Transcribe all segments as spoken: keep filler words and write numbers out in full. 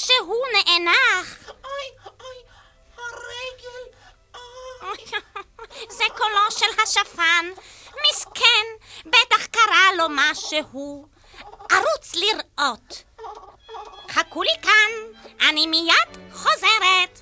משהו נאנח. אוי, אוי, הרגל. אוי. זה קולו של השפן. מסכן, בטח קרה לו משהו. ארוץ לראות. חכו לי כאן, אני מיד חוזרת.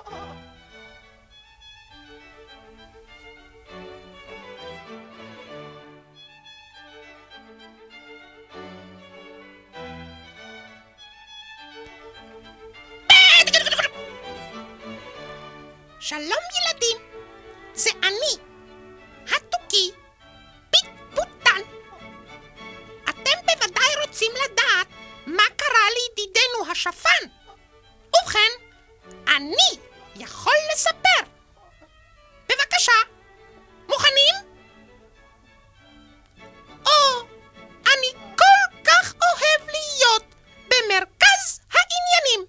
שלום ילדים, זה אני, התוכי, פיטפוטן. אתם בוודאי רוצים לדעת מה קרה לידידנו השפן. ובכן, אני יכול לספר. בבקשה, מוכנים? או, אני כל כך אוהב להיות במרכז העניינים.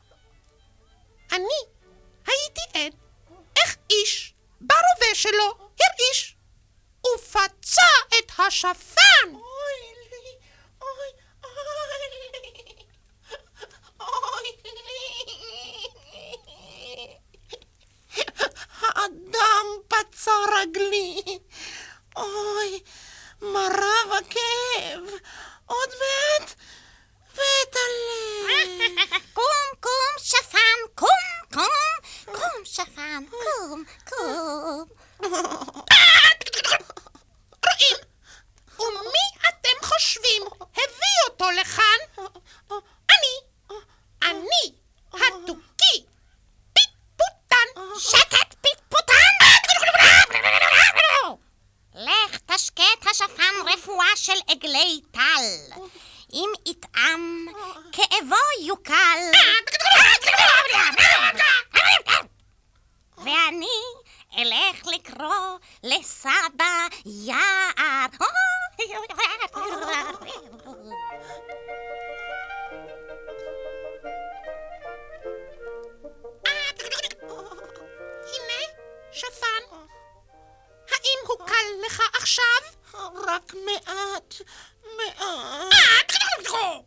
אני הייתי עד איך איש ברובה שלו הרעיש ופצע את השפן. אוי לי, אוי, אוי לי, אוי לי. האדם פצע רגלי. אוי, מרב הכאב. עוד מעט ואת הלב. קום, קום, שפן, קום, קום, קום, שפן, קום, קום. רואים? ומי אתם חושבים הביא אותו לכאן? אני, אני, התוכי, פיטפוטן. שקט, פיטפוטן! לך תשקה את השפן רפואה של עגלי טל. אם יטעם, כאבו יוקל. ואני אלך לקרוא לסבא יער. הנה, שפן. האם הוא קל לך עכשיו? רק מעט, מעט.